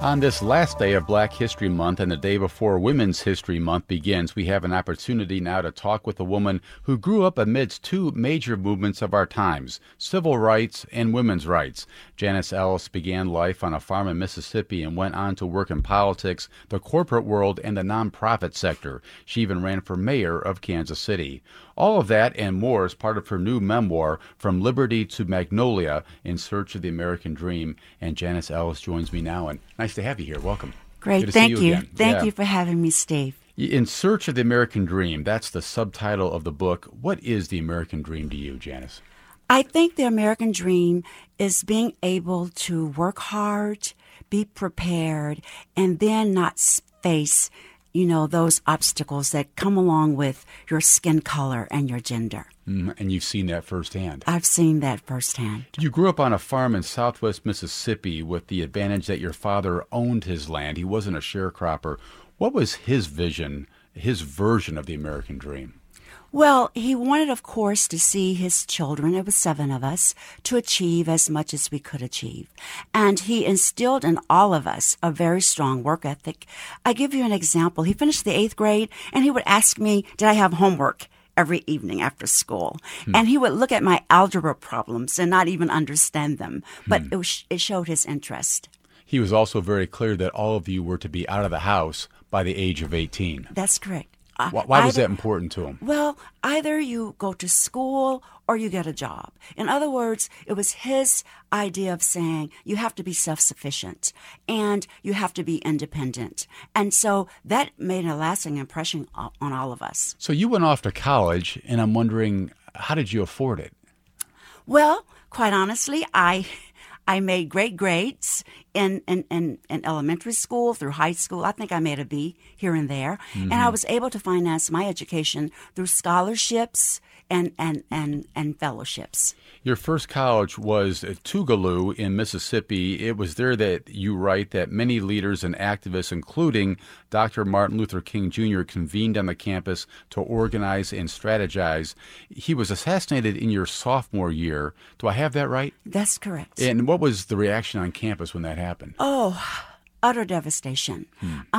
On this last day of Black History Month and the day before Women's History Month begins, we have an opportunity now to talk with a woman who grew up amidst two major movements of our times, civil rights and women's rights. Janice Ellis began life on a farm in Mississippi and went on to work in politics, the corporate world, and the nonprofit sector. She even ran for mayor of Kansas City. All of that and more is part of her new memoir, From Liberty to Magnolia, In Search of the American Dream. And Janice Ellis joins me now. And nice to have you here. Welcome. Great. Thank you. Thank you for having me, Steve. In Search of the American Dream, that's the subtitle of the book. What is the American Dream to you, Janice? I think the American Dream is being able to work hard, be prepared, and then not face those obstacles that come along with your skin color and your gender. And you've seen that firsthand. I've seen that firsthand. You grew up on a farm in southwest Mississippi with the advantage that your father owned his land. He wasn't a sharecropper. What was his vision, his version of the American dream? Well, he wanted, of course, to see his children, it was 7 of us, to achieve as much as we could achieve. And he instilled in all of us a very strong work ethic. I give you an example. He finished the 8th grade, and he would ask me, did I have homework every evening after school? And he would look at my algebra problems and not even understand them. But it showed his interest. He was also very clear that all of you were to be out of the house by the age of 18. That's correct. Why was that important to him? Well, either you go to school or you get a job. In other words, it was his idea of saying you have to be self-sufficient and you have to be independent. And so that made a lasting impression on all of us. So you went off to college, and I'm wondering, how did you afford it? Well, quite honestly, I made great grades in elementary school through high school. I think I made a B here and there. And I was able to finance my education through scholarships and fellowships. Your first college was at Tougaloo in Mississippi. It was there that you write that many leaders and activists, including Dr. Martin Luther King Jr., convened on the campus to organize and strategize. He was assassinated in your sophomore year. Do I have that right? That's correct. And what was the reaction on campus when that happened? Oh, utter devastation.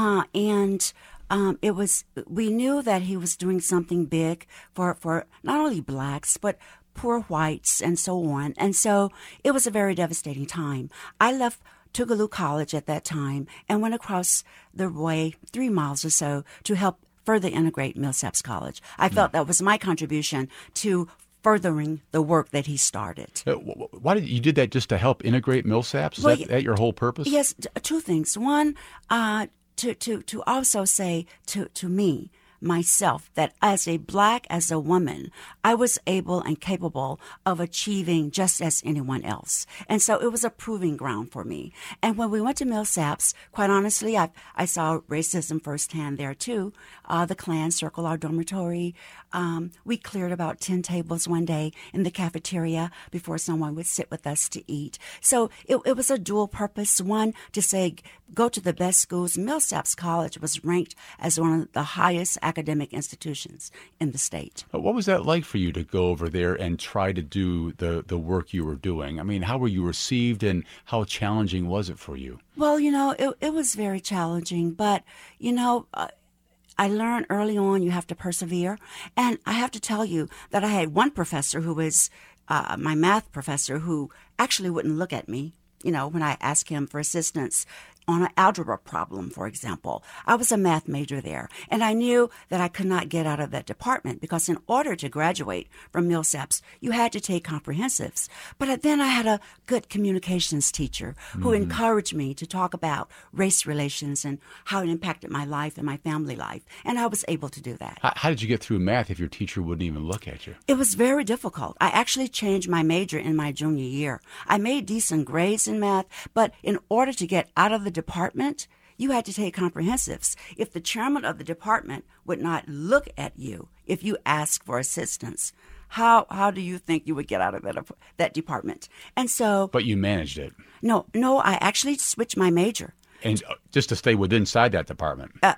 It was, we knew that he was doing something big for not only blacks, but poor whites and so on. And so it was a very devastating time. I left Tougaloo College at that time and went across the way 3 miles or so to help further integrate Millsaps College. I felt that was my contribution to furthering the work that he started. Why did you did that just to help integrate Millsaps? Is that your whole purpose? Yes, 2 things. One, to also say to me, myself, that as a black, as a woman, I was able and capable of achieving just as anyone else. And so it was a proving ground for me. And when we went to Millsaps, quite honestly, I saw racism firsthand there too. The Klan circled our dormitory. We cleared about 10 tables one day in the cafeteria before someone would sit with us to eat. So it was a dual purpose. One, to say, go to the best schools. Millsaps College was ranked as one of the highest academic institutions in the state. What was that like for you to go over there and try to do the work you were doing? I mean, how were you received and how challenging was it for you? Well, it was very challenging, but, I learned early on you have to persevere. And I have to tell you that I had one professor who was my math professor who actually wouldn't look at me, when I asked him for assistance on an algebra problem, for example. I was a math major there, and I knew that I could not get out of that department because in order to graduate from Millsaps, you had to take comprehensives. But then I had a good communications teacher who encouraged me to talk about race relations and how it impacted my life and my family life, and I was able to do that. How did you get through math if your teacher wouldn't even look at you? It was very difficult. I actually changed my major in my junior year. I made decent grades in math, but in order to get out of the department, you had to take comprehensives. If the chairman of the department would not look at you if you asked for assistance, how do you think you would get out of that department? And so, but you managed it. No, I actually switched my major. And just to stay inside that department.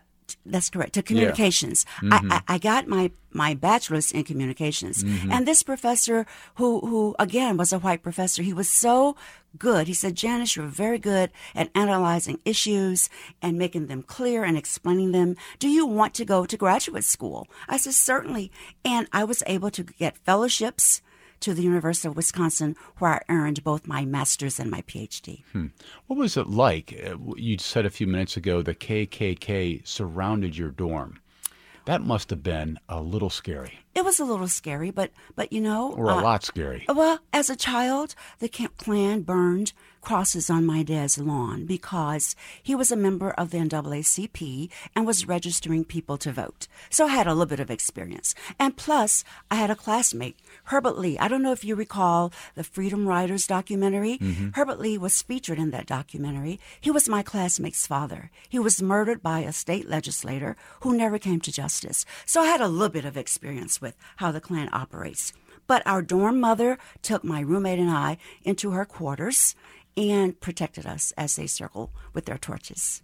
That's correct. To communications. I got my bachelor's in communications. And this professor who again was a white professor, he was so good. He said, Janice, you're very good at analyzing issues and making them clear and explaining them. Do you want to go to graduate school? I said, certainly. And I was able to get fellowships to the University of Wisconsin, where I earned both my master's and my PhD. What was it like? You said a few minutes ago the KKK surrounded your dorm. That must have been a little scary. It was a little scary, but you know... Or a lot scary. Well, as a child, the Klan burned crosses on my dad's lawn because he was a member of the NAACP and was registering people to vote. So I had a little bit of experience. And plus, I had a classmate, Herbert Lee. I don't know if you recall the Freedom Riders documentary. Herbert Lee was featured in that documentary. He was my classmate's father. He was murdered by a state legislator who never came to justice. So I had a little bit of experience with how the Klan operates. But our dorm mother took my roommate and I into her quarters and protected us as they circled with their torches.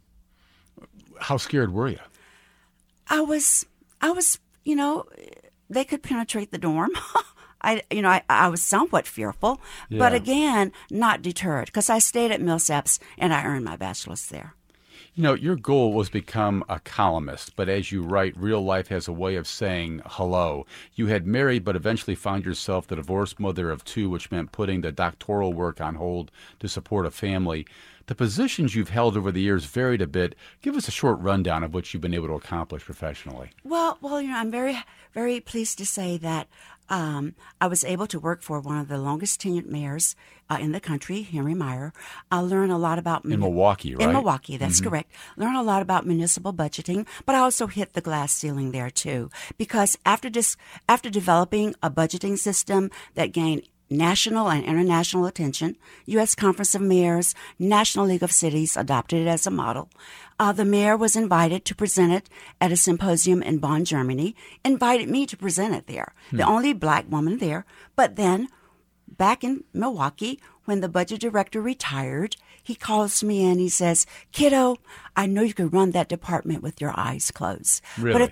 How scared were you? I was, you know, they could penetrate the dorm. I was somewhat fearful, but again, not deterred because I stayed at Millsaps and I earned my bachelor's there. You know, your goal was become a columnist, but as you write, real life has a way of saying hello. You had married, but eventually found yourself the divorced mother of two, which meant putting the doctoral work on hold to support a family. The positions you've held over the years varied a bit. Give us a short rundown of what you've been able to accomplish professionally. Well, you know, I'm very, very pleased to say that I was able to work for one of the longest tenured mayors in the country, Henry Meyer. I learned a lot about... In Milwaukee, right? In Milwaukee, that's correct. Learned a lot about municipal budgeting, but I also hit the glass ceiling there, too. Because after developing a budgeting system that gained national and international attention, U.S. Conference of Mayors, National League of Cities adopted it as a model. The mayor was invited to present it at a symposium in Bonn, Germany, invited me to present it there, the only black woman there. But then, back in Milwaukee, when the budget director retired, he calls me in, he says, kiddo, I know you could run that department with your eyes closed. Really? But if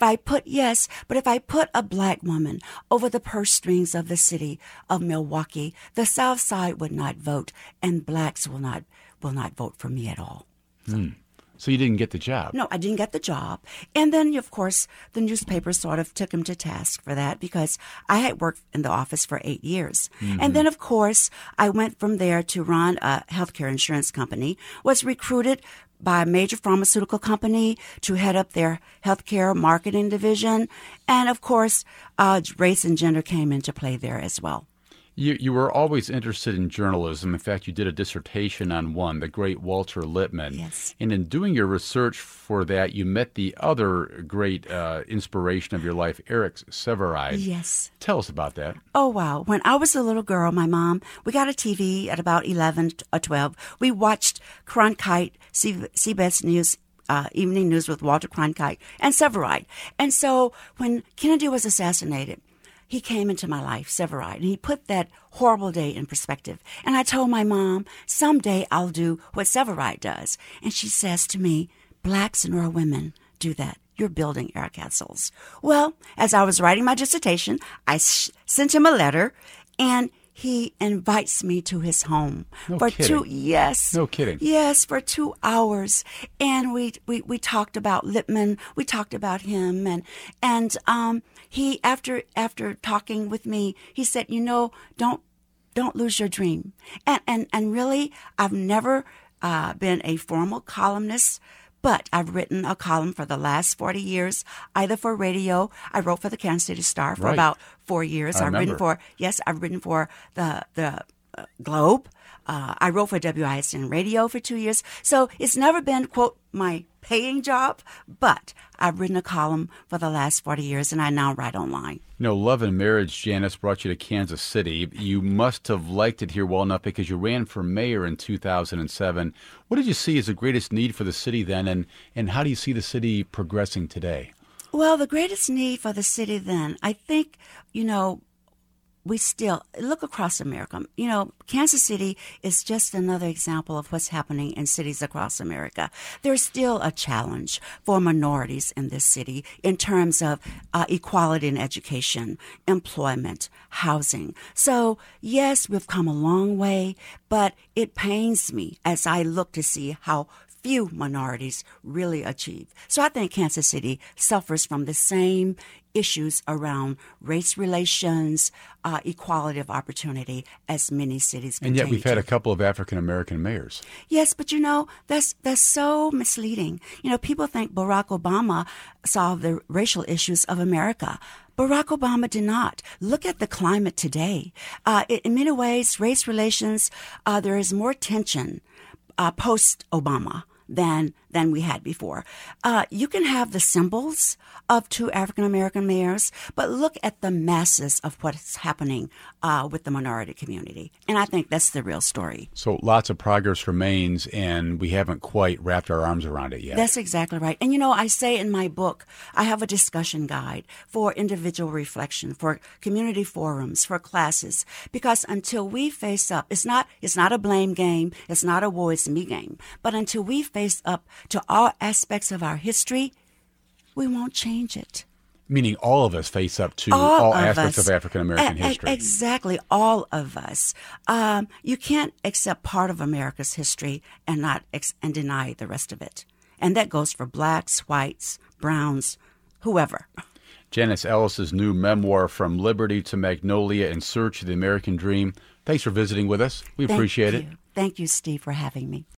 I put a black woman over the purse strings of the city of Milwaukee, the South Side would not vote, and blacks will not vote for me at all. So you didn't get the job? No, I didn't get the job. And then, of course, the newspaper sort of took him to task for that because I had worked in the office for 8 years. And then, of course, I went from there to run a healthcare insurance company, was recruited by a major pharmaceutical company to head up their healthcare marketing division. And, of course, race and gender came into play there as well. You were always interested in journalism. In fact, you did a dissertation on one, the great Walter Lippmann. Yes. And in doing your research for that, you met the other great inspiration of your life, Eric Sevareid. Yes. Tell us about that. Oh, wow. When I was a little girl, my mom, we got a TV at about 11 or 12. We watched Cronkite, CBS News, Evening News with Walter Cronkite and Sevareid. And so when Kennedy was assassinated, he came into my life, Sevareid, and he put that horrible day in perspective. And I told my mom, someday I'll do what Sevareid does. And she says to me, blacks nor women do that. You're building air castles. Well, as I was writing my dissertation, I sent him a letter, and he invites me to his home for kidding. No kidding. Yes, for 2 hours. And we talked about Lippmann. We talked about him. And he, after talking with me, he said, you know, don't lose your dream. And really, I've never been a formal columnist, but I've written a column for the last 40 years, either for radio. I wrote for the Kansas City Star for about 4 years. I've written for the Globe. I wrote for WISN Radio for 2 years. So it's never been, quote, my paying job, but I've written a column for the last 40 years, and I now write online. You know, love and marriage, Janice, brought you to Kansas City. You must have liked it here well enough because you ran for mayor in 2007. What did you see as the greatest need for the city then, and how do you see the city progressing today? Well, the greatest need for the city then, I think, you know, we still look across America. You know, Kansas City is just another example of what's happening in cities across America. There's still a challenge for minorities in this city in terms of equality in education, employment, housing. So, yes, we've come a long way, but it pains me as I look to see how few minorities really achieve. So I think Kansas City suffers from the same issues around race relations, equality of opportunity as many cities continue. And yet we've had a couple of African-American mayors. Yes, but you know, that's so misleading. You know, people think Barack Obama solved the racial issues of America. Barack Obama did not. Look at the climate today. In many ways, race relations, there is more tension post-Obama than we had before. You can have the symbols of two African-American mayors, but look at the masses of what's happening with the minority community. And I think that's the real story. So lots of progress remains, and we haven't quite wrapped our arms around it yet. That's exactly right. And, you know, I say in my book, I have a discussion guide for individual reflection, for community forums, for classes, because until we face up, it's not a blame game, it's not a woe is me game, but until we face up to all aspects of our history, we won't change it. Meaning all of us face up to all aspects of African-American history. Exactly, all of us. You can't accept part of America's history and and deny the rest of it. And that goes for blacks, whites, browns, whoever. Janice Ellis's new memoir, From Liberty to Magnolia, In Search of the American Dream. Thanks for visiting with us. We appreciate it. Thank you, Steve, for having me.